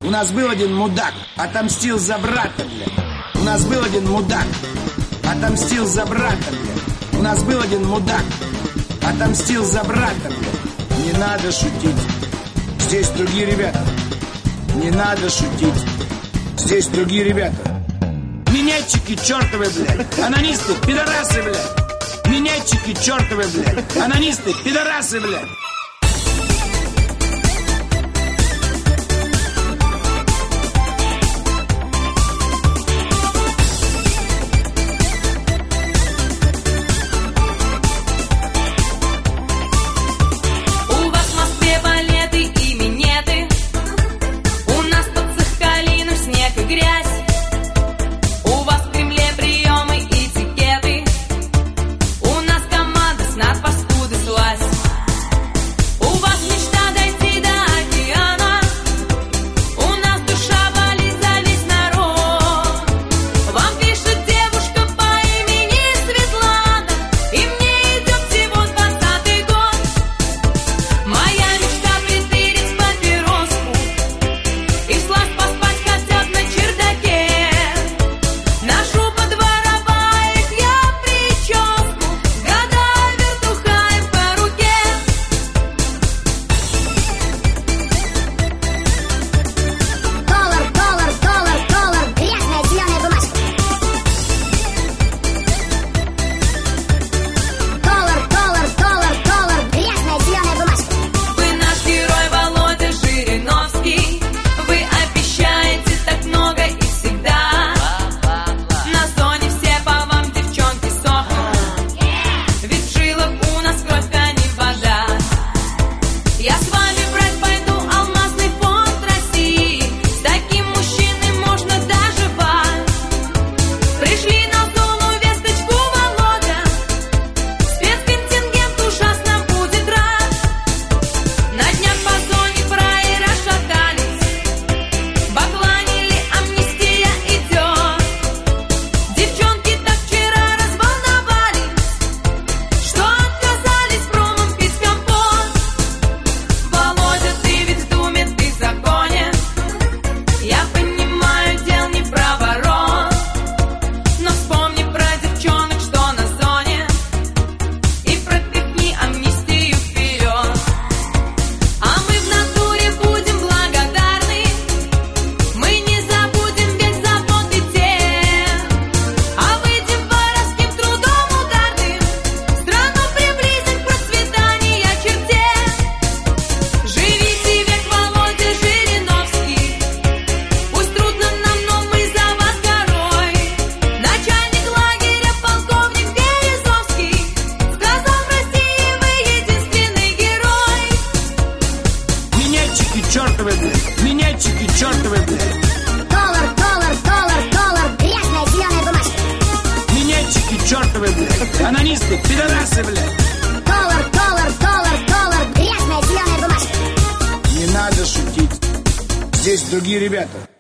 У нас был один мудак, отомстил за брата, блядь. У нас был один мудак, отомстил за брата, блядь. У нас был один мудак, отомстил за брата, блядь. Не надо шутить, здесь другие ребята. Не надо шутить, здесь другие ребята. Минетчики чертовы, блядь, анонисты, пидорасы, блядь. Минетчики чертовы, блядь, анонисты, пидорасы, блядь. Чертовы, блядь, минетчики чертовы, блядь. Доллар, грязная зеленая бумажка. Минетчики чертовы, блядь, анонисты, пидорасы, блядь. Доллар, грязная зеленая бумажка. Не надо шутить, здесь другие ребята.